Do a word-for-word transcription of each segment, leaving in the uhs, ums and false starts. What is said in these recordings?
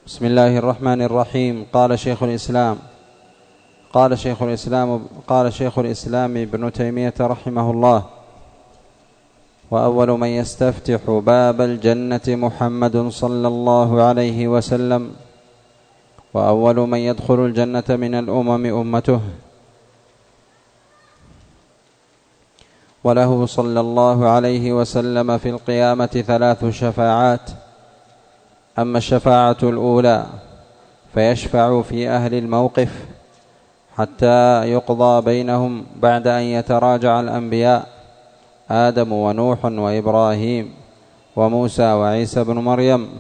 بسم الله الرحمن الرحيم. قال شيخ الإسلام قال شيخ الإسلام قال شيخ الإسلام ابن تيمية رحمه الله: وأول من يستفتح باب الجنة محمد صلى الله عليه وسلم، وأول من يدخل الجنة من الأمم أمته، وله صلى الله عليه وسلم في القيامة ثلاث شفاعات. أما الشفاعة الأولى فيشفع في أهل الموقف حتى يقضى بينهم بعد أن يتراجع الأنبياء آدم ونوح وإبراهيم وموسى وعيسى بن مريم.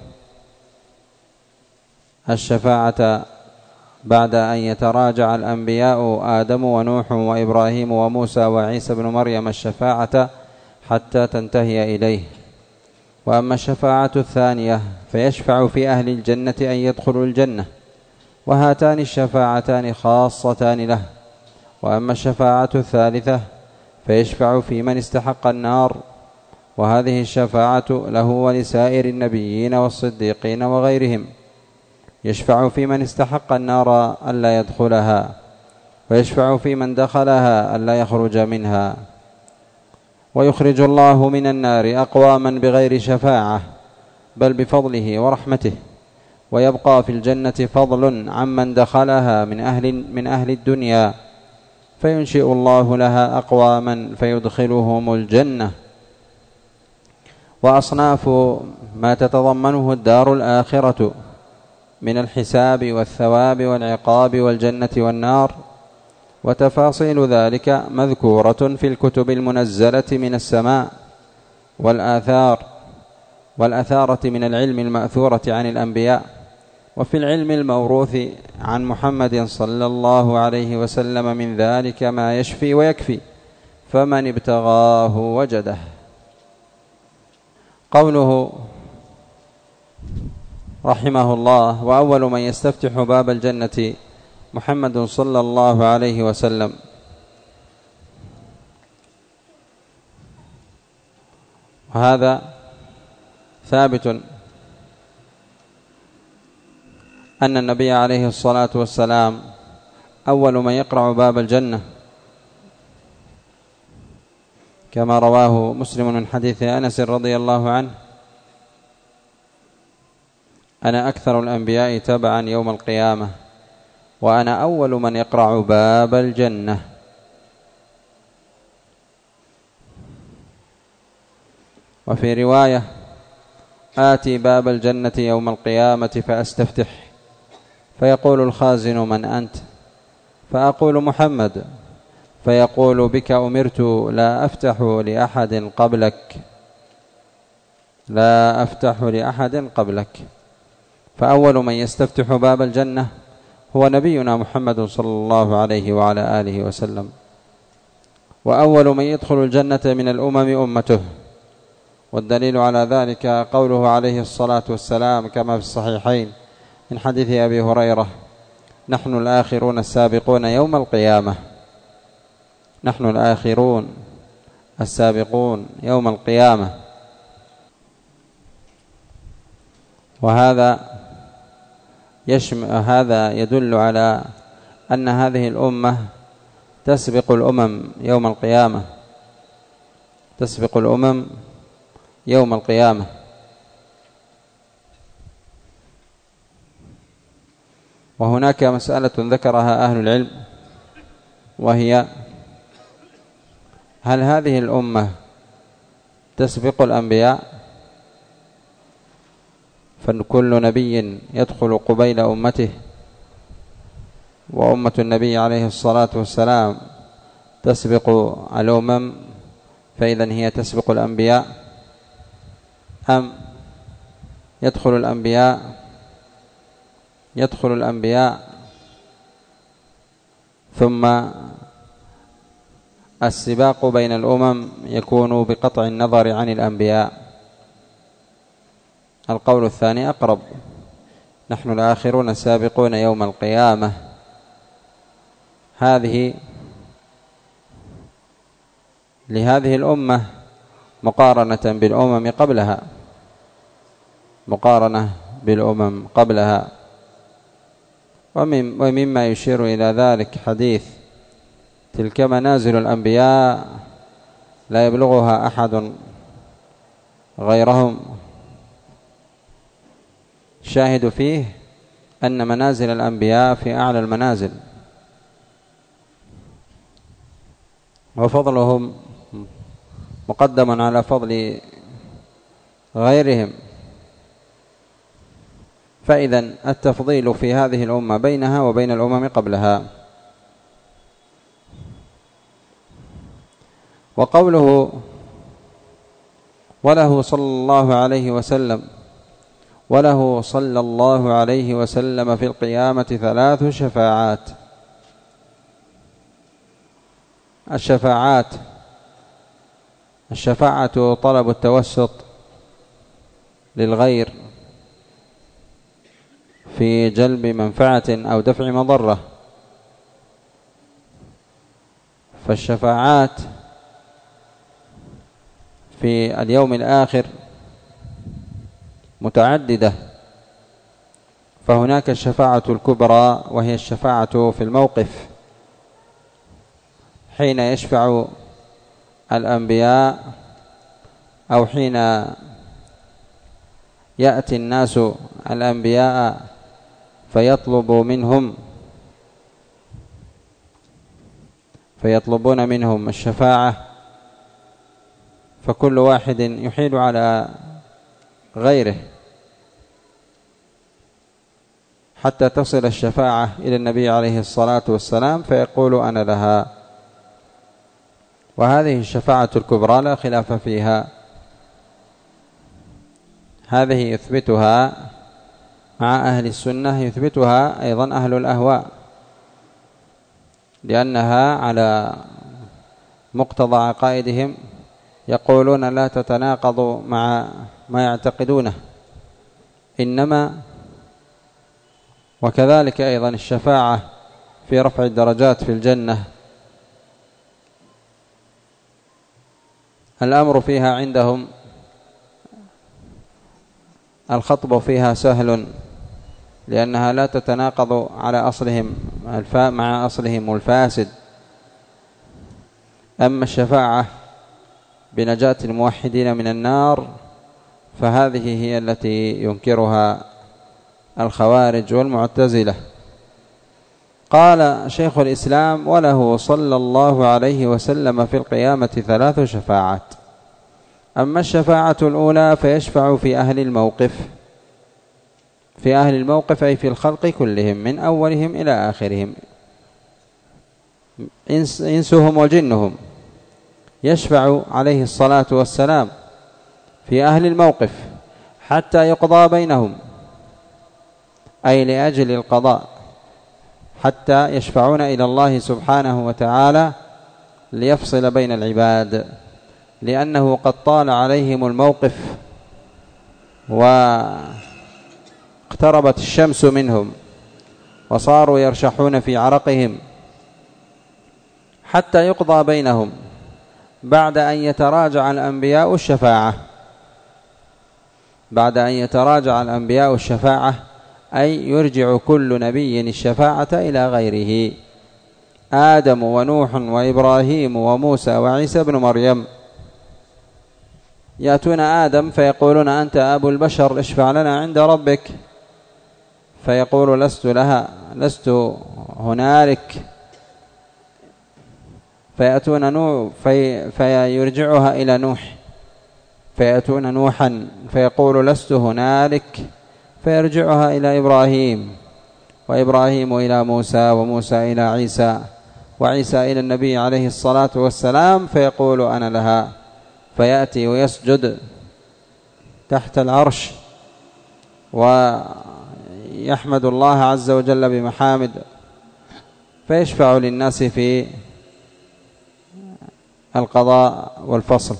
الشفاعة بعد أن يتراجع الأنبياء آدم ونوح وإبراهيم وموسى وعيسى بن مريم الشفاعة حتى تنتهي إليه. وأما الشفاعة الثانية فيشفع في أهل الجنة أن يدخلوا الجنة، وهاتان الشفاعتان خاصتان له. وأما الشفاعة الثالثة فيشفع في من استحق النار، وهذه الشفاعة له ولسائر النبيين والصديقين وغيرهم. يشفع في من استحق النار ألا يدخلها، ويشفع في من دخلها ألا يخرج منها. ويخرج الله من النار أقواما بغير شفاعة، بل بفضله ورحمته، ويبقى في الجنة فضل عمن دخلها من أهل, من أهل الدنيا، فينشئ الله لها أقواما فيدخلهم الجنة. وأصناف ما تتضمنه الدار الآخرة من الحساب والثواب والعقاب والجنة والنار، وتفاصيل ذلك مذكورة في الكتب المنزلة من السماء والآثار والأثارة من العلم المأثورة عن الأنبياء، وفي العلم الموروث عن محمد صلى الله عليه وسلم من ذلك ما يشفي ويكفي، فمن ابتغاه وجده. قوله رحمه الله: وأول من يستفتح باب الجنة محمد صلى الله عليه وسلم، وهذا ثابت أن النبي عليه الصلاة والسلام أول من يقرع باب الجنة، كما رواه مسلم من حديث أنس رضي الله عنه: أنا أكثر الأنبياء تبعا يوم القيامة، وأنا أول من يقرع باب الجنة. وفي رواية: آتي باب الجنة يوم القيامة فأستفتح، فيقول الخازن: من أنت؟ فأقول: محمد. فيقول: بك أمرت لا أفتح لأحد قبلك لا أفتح لأحد قبلك. فأول من يستفتح باب الجنة هو نبينا محمد صلى الله عليه وعلى آله وسلم، وأول من يدخل الجنة من الأمم أمته. والدليل على ذلك قوله عليه الصلاة والسلام كما في الصحيحين من حديث أبي هريرة: نحن الآخرون السابقون يوم القيامة نحن الآخرون السابقون يوم القيامة. وهذا يشمل هذا يدل على أن هذه الأمة تسبق الأمم يوم القيامة تسبق الأمم يوم القيامة. وهناك مسألة ذكرها أهل العلم، وهي: هل هذه الأمة تسبق الأنبياء، فكل نبي يدخل قبيل أمته، وأمة النبي عليه الصلاة والسلام تسبق الأمم، فإذن هي تسبق الأنبياء، أم يدخل الأنبياء يدخل الأنبياء ثم السباق بين الأمم يكون بقطع النظر عن الأنبياء؟ القول الثاني أقرب، نحن الآخرون السابقون يوم القيامة. هذه لهذه الأمة مقارنة بالأمم قبلها مقارنة بالأمم قبلها ومما يشير إلى ذلك حديث تلك منازل الأنبياء لا يبلغها أحد غيرهم، شاهد فيه أن منازل الأنبياء في أعلى المنازل، وفضلهم مقدم على فضل غيرهم. فإذا التفضيل في هذه الأمة بينها وبين الأمم قبلها. وقوله وله صلى الله عليه وسلم وله صلى الله عليه وسلم في القيامة ثلاث شفاعات. الشفاعات الشفاعة طلب التوسط للغير في جلب منفعة أو دفع مضرة، فالشفاعات في اليوم الآخر متعددة، فهناك الشفاعة الكبرى وهي الشفاعة في الموقف، حين يشفع الأنبياء أو حين يأتي الناس الأنبياء فيطلب منهم فيطلبون منهم الشفاعة، فكل واحد يحيل على غيره حتى تصل الشفاعة إلى النبي عليه الصلاة والسلام فيقول أنا لها. وهذه الشفاعة الكبرى لا خلاف فيها، هذه يثبتها مع أهل السنة، يثبتها أيضا أهل الأهواء، لأنها على مقتضى عقائدهم يقولون لا تتناقض مع ما يعتقدونه، إنما وكذلك أيضا الشفاعة في رفع الدرجات في الجنة الأمر فيها عندهم الخطب فيها سهل، لأنها لا تتناقض على أصلهم مع أصلهم الفاسد. أما الشفاعة بنجاة الموحدين من النار فهذه هي التي ينكرها الخوارج والمعتزلة. قال شيخ الإسلام وله صلى الله عليه وسلم في القيامة ثلاث شفاعات. أما الشفاعة الأولى فيشفع في أهل الموقف، في أهل الموقف أي في الخلق كلهم من أولهم إلى آخرهم، إنسهم وجنهم، يشفع عليه الصلاة والسلام في أهل الموقف حتى يقضى بينهم، أي لأجل القضاء، حتى يشفعون إلى الله سبحانه وتعالى ليفصل بين العباد، لأنه قد طال عليهم الموقف واقتربت الشمس منهم وصاروا يرشحون في عرقهم، حتى يقضى بينهم بعد أن يتراجع الأنبياء الشفاعة بعد أن يتراجع الأنبياء الشفاعة أي يرجع كل نبي الشفاعة إلى غيره، آدم ونوح وإبراهيم وموسى وعيسى بن مريم، يأتون آدم فيقولون أنت أبو البشر اشفع لنا عند ربك، فيقول لست لها لست هنالك، فيأتون نوح في فيرجعها إلى نوح، فيأتون نوحا فيقول لست هنالك، فيرجعها إلى إبراهيم، وإبراهيم إلى موسى، وموسى إلى عيسى، وعيسى إلى النبي عليه الصلاة والسلام، فيقول أنا لها، فيأتي ويسجد تحت العرش ويحمد الله عز وجل بمحامد، فيشفع للناس في القضاء والفصل.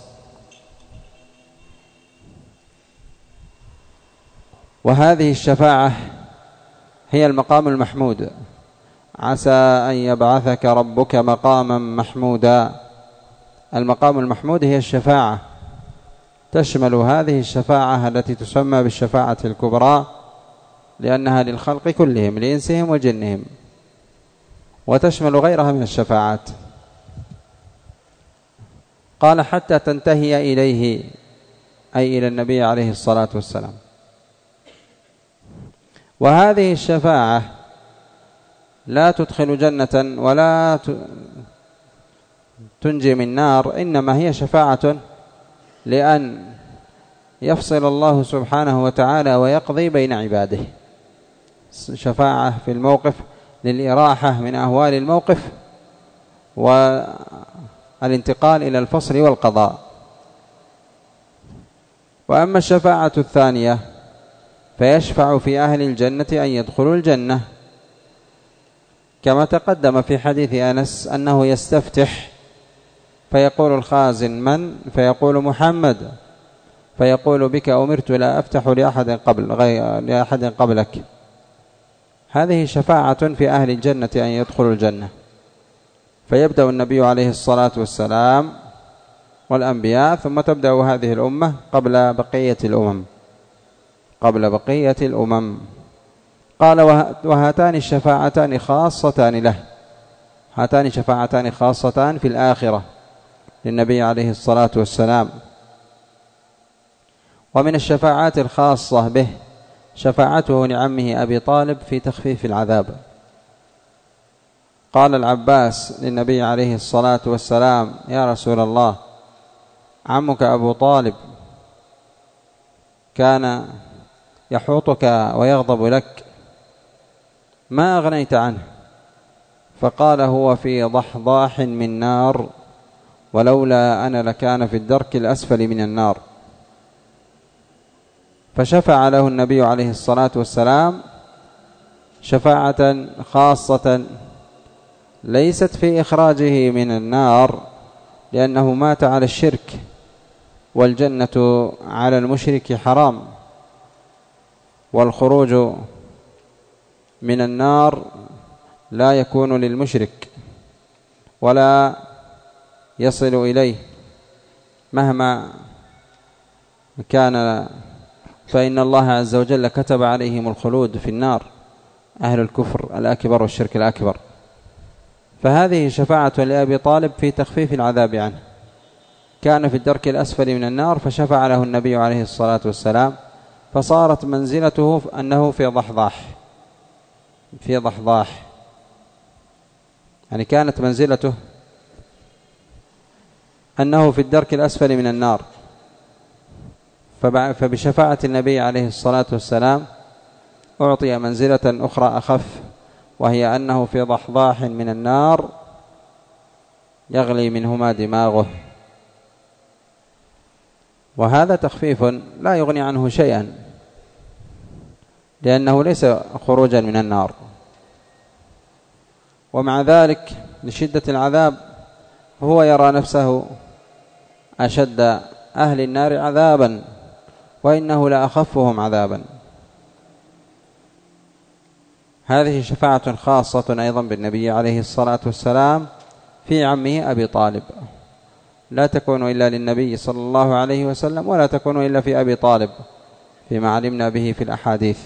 وهذه الشفاعة هي المقام المحمود، عسى أن يبعثك ربك مقاما محمودا. المقام المحمود هي الشفاعة، تشمل هذه الشفاعة التي تسمى بالشفاعة الكبرى لأنها للخلق كلهم لإنسهم وجنهم، وتشمل غيرها من الشفاعات. قال حتى تنتهي إليه، أي إلى النبي عليه الصلاة والسلام. وهذه الشفاعة لا تدخل جنة ولا تنجي من نار، إنما هي شفاعة لأن يفصل الله سبحانه وتعالى ويقضي بين عباده. شفاعة في الموقف للإراحة من أهوال الموقف والانتقال إلى الفصل والقضاء. وأما الشفاعة الثانية فيشفع في أهل الجنة أن يدخلوا الجنة، كما تقدم في حديث أنس أنه يستفتح فيقول الخازن من؟ فيقول محمد، فيقول بك أمرت لا أفتح لأحد قبل غير لأحد قبلك. هذه شفاعة في أهل الجنة أن يدخلوا الجنة، فيبدأ النبي عليه الصلاة والسلام والأنبياء، ثم تبدأ هذه الأمة قبل بقية الأمم قبل بقية الأمم. قال وهاتان الشفاعتان خاصتان له، هاتان شفاعتان خاصتان في الآخرة للنبي عليه الصلاة والسلام. ومن الشفاعات الخاصة به شفاعته لعمه أبي طالب في تخفيف العذاب. قال العباس للنبي عليه الصلاة والسلام يا رسول الله، عمك أبو طالب كان يحوطك ويغضب لك، ما أغنيت عنه؟ فقال هو في ضحضاح من نار، ولولا أنا لكان في الدرك الأسفل من النار. فشفع له النبي عليه الصلاة والسلام شفاعة خاصة ليست في إخراجه من النار، لأنه مات على الشرك، والجنة على المشرك حرام، والخروج من النار لا يكون للمشرك ولا يصل إليه مهما كان، فإن الله عز وجل كتب عليهم الخلود في النار، أهل الكفر الأكبر والشرك الأكبر. فهذه شفاعة لأبي طالب في تخفيف العذاب عنه، كان في الدرك الأسفل من النار فشفع له النبي عليه الصلاة والسلام، فصارت منزلته أنه في ضحضاح في ضحضاح يعني كانت منزلته أنه في الدرك الأسفل من النار. فبشفاعة النبي عليه الصلاة والسلام أعطي منزلة أخرى أخف، وهي أنه في ضحضاح من النار يغلي منهما دماغه. وهذا تخفيف لا يغني عنه شيئا، لأنه ليس خروجا من النار. ومع ذلك لشدة العذاب هو يرى نفسه أشد أهل النار عذابا، وإنه لأخفهم عذابا. هذه شفاعة خاصة أيضا بالنبي عليه الصلاة والسلام في عمه أبي طالب، لا تكون إلا للنبي صلى الله عليه وسلم، ولا تكون إلا في أبي طالب فيما علمنا به في الأحاديث.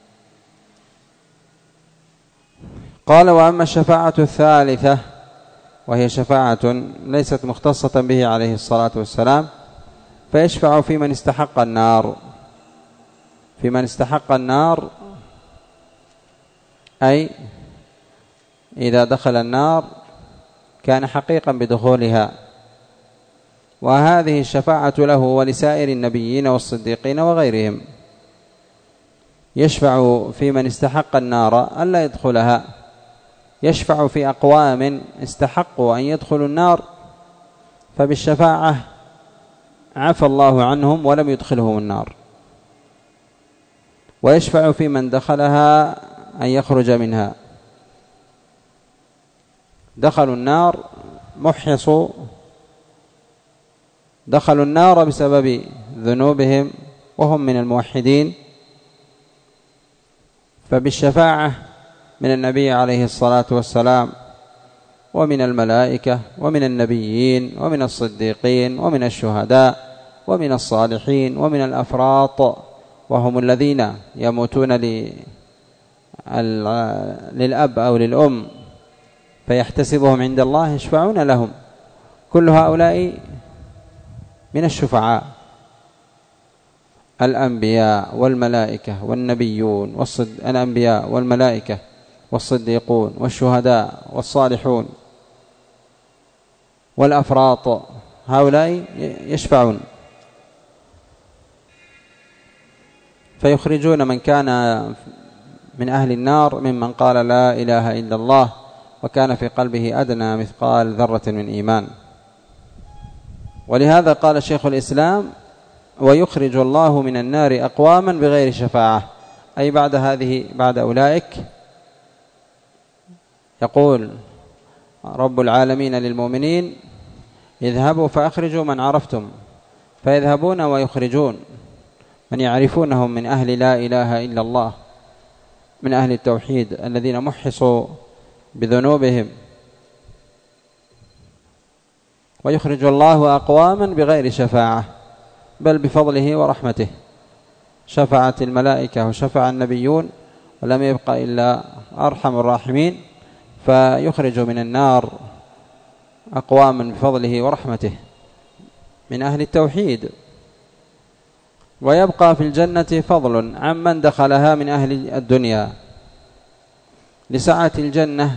قال وأما الشفاعة الثالثة وهي شفاعة ليست مختصة به عليه الصلاة والسلام، فيشفع في من استحق النار في من استحق النار أي إذا دخل النار كان حقيقا بدخولها. وهذه الشفاعة له ولسائر النبيين والصديقين وغيرهم. يشفع في من استحق النار ألا يدخلها، يشفع في أقوام استحقوا أن يدخلوا النار، فبالشفاعة عفى الله عنهم ولم يدخلهم النار. ويشفع في من دخلها أن يخرج منها. دخلوا النار محيصوا دخلوا النار بسبب ذنوبهم وهم من الموحدين، فبالشفاعة من النبي عليه الصلاة والسلام ومن الملائكة ومن النبيين ومن الصديقين ومن الشهداء ومن الصالحين ومن الأفراط، وهم الذين يموتون للأب أو للأم فيحتسبهم عند الله يشفعون لهم. كل هؤلاء من الشفعاء، الأنبياء والملائكة والنبيون والصد... الأنبياء والملائكة والصديقون والشهداء والصالحون والأفراط، هؤلاء يشفعون فيخرجون من كان من أهل النار ممن قال لا إله إلا الله وكان في قلبه أدنى مثقال ذرة من إيمان. ولهذا قال شيخ الإسلام: ويخرج الله من النار أقواما بغير شفاعة، أي بعد هذه بعد أولئك يقول رب العالمين للمؤمنين: اذهبوا فأخرجوا من عرفتم، فيذهبون ويخرجون من يعرفونهم من أهل لا إله إلا الله، من أهل التوحيد الذين محصوا بذنوبهم. ويخرج الله أقواما بغير شفاعة بل بفضله ورحمته. شفعت الملائكة وشفع النبيون ولم يبق إلا أرحم الراحمين، فيخرج من النار أقواما بفضله ورحمته من أهل التوحيد. ويبقى في الجنة فضل عمن دخلها من أهل الدنيا، لسعة الجنة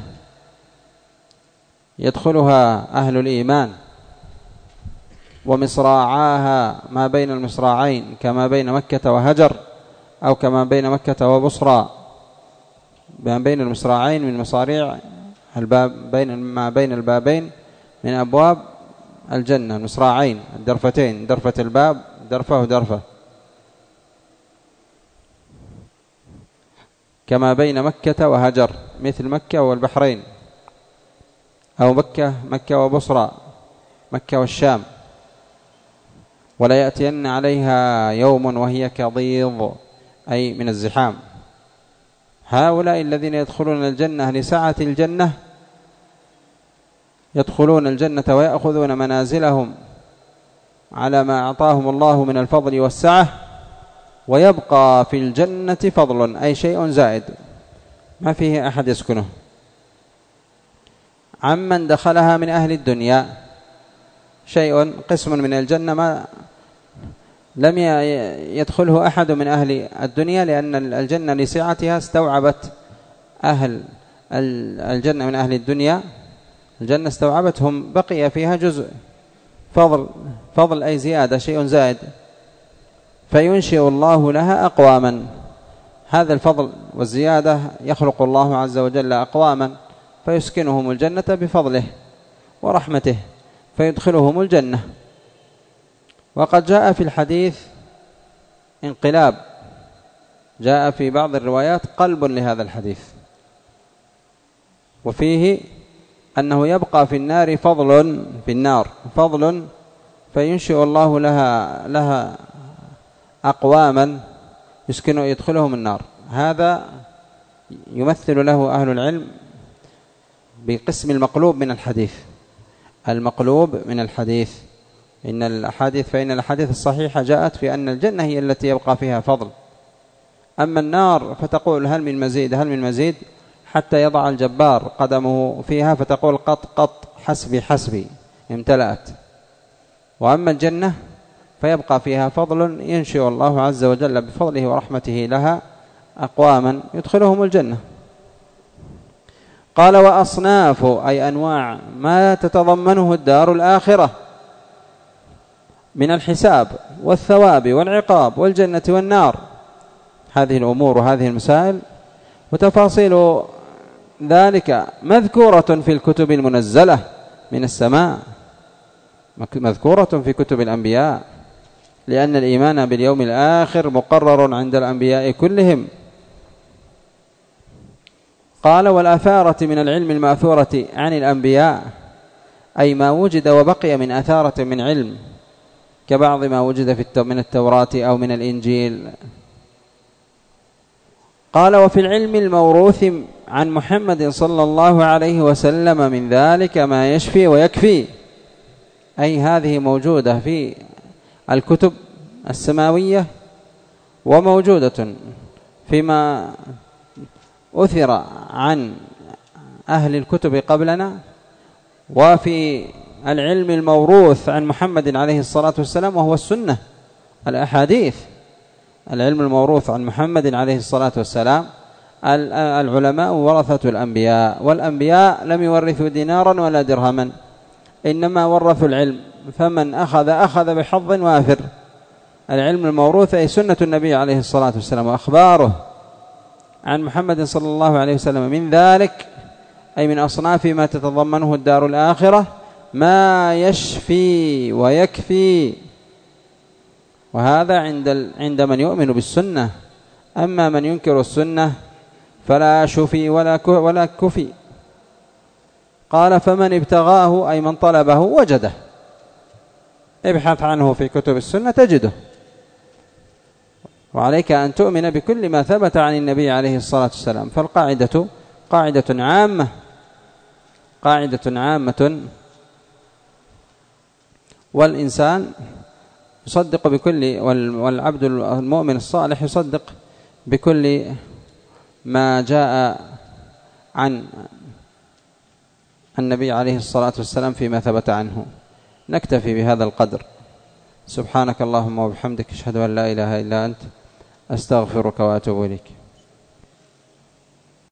يدخلها أهل الإيمان، ومصراعاها ما بين المصراعين كما بين مكة وهجر، أو كما بين مكة وبصرى، ما بين المصراعين من مصاريع الباب، بين ما بين البابين من أبواب الجنة، المصراعين الدرفتين، درفة الباب درفة ودرفة، كما بين مكة وهجر، مثل مكة والبحرين، أو مكة مكة وبصرى، مكة والشام. ولا يأتين عليها يوم وهي كضيض، أي من الزحام. هؤلاء الذين يدخلون الجنة لسعة الجنة يدخلون الجنة ويأخذون منازلهم على ما أعطاهم الله من الفضل والسعة، ويبقى في الجنة فضل، أي شيء زائد ما فيه أحد يسكنه، عمن دخلها من أهل الدنيا. شيء قسم من الجنة ما لم يدخله أحد من أهل الدنيا، لأن الجنة لسعتها استوعبت أهل الجنة من أهل الدنيا. الجنة استوعبتهم، بقي فيها جزء فضل، فضل أي زيادة، شيء زائد، فينشئ الله لها أقواما. هذا الفضل والزيادة يخلق الله عز وجل أقواما فيسكنهم الجنة بفضله ورحمته، فيدخلهم الجنة. وقد جاء في الحديث انقلاب، جاء في بعض الروايات قلب لهذا الحديث، وفيه أنه يبقى في النار فضل، في النار فضل فينشئ الله لها لها أقواما يسكن يدخلهم النار. هذا يمثل له أهل العلم بقسم المقلوب من الحديث، المقلوب من الحديث. إن الأحاديث فإن الأحاديث الصحيحة جاءت في أن الجنة هي التي يبقى فيها فضل، أما النار فتقول هل من مزيد، هل من مزيد، حتى يضع الجبار قدمه فيها فتقول قط قط حسبي حسبي امتلأت. وأما الجنة فيبقى فيها فضل ينشئ الله عز وجل بفضله ورحمته لها أقواما يدخلهم الجنة. قال: وأصناف، أي أنواع ما تتضمنه الدار الآخرة من الحساب والثواب والعقاب والجنة والنار. هذه الأمور وهذه المسائل وتفاصيل ذلك مذكورة في الكتب المنزلة من السماء، مذكورة في كتب الأنبياء، لأن الإيمان باليوم الآخر مقرر عند الأنبياء كلهم. قال: والأثارة من العلم المأثورة عن الأنبياء، أي ما وجد وبقي من أثارة من علم، كبعض ما وجد في من التوراة أو من الإنجيل. قال: وفي العلم الموروث عن محمد صلى الله عليه وسلم من ذلك ما يشفي ويكفي، أي هذه موجودة في الكتب السماوية وموجودة فيما أثر عن أهل الكتب قبلنا وفي العلم الموروث عن محمد عليه الصلاة والسلام، وهو السنة الأحاديث. العلم الموروث عن محمد عليه الصلاة والسلام، العلماء ورثة الأنبياء، والأنبياء لم يورثوا دينارا ولا درهما، إنما ورثوا العلم، فمن أخذ أخذ بحظ وافر. العلم الموروث أي سنة النبي عليه الصلاة والسلام وأخباره عن محمد صلى الله عليه وسلم، من ذلك أي من أصناف ما تتضمنه الدار الآخرة ما يشفي ويكفي، وهذا عند عند من يؤمن بالسنة. أما من ينكر السنة فلا شفي ولا ولا كفي. قال فمن ابتغاه أي من طلبه وجده، ابحث عنه في كتب السنة تجده. وعليك أن تؤمن بكل ما ثبت عن النبي عليه الصلاة والسلام. فالقاعدة قاعدة عامة قاعدة عامة والإنسان يصدق بكل، والعبد المؤمن الصالح يصدق بكل ما جاء عن النبي عليه الصلاة والسلام فيما ثبت عنه. نكتفي بهذا القدر. سبحانك اللهم وبحمدك، أشهد أن لا إله إلا أنت، أستغفرك وأتوب إليك.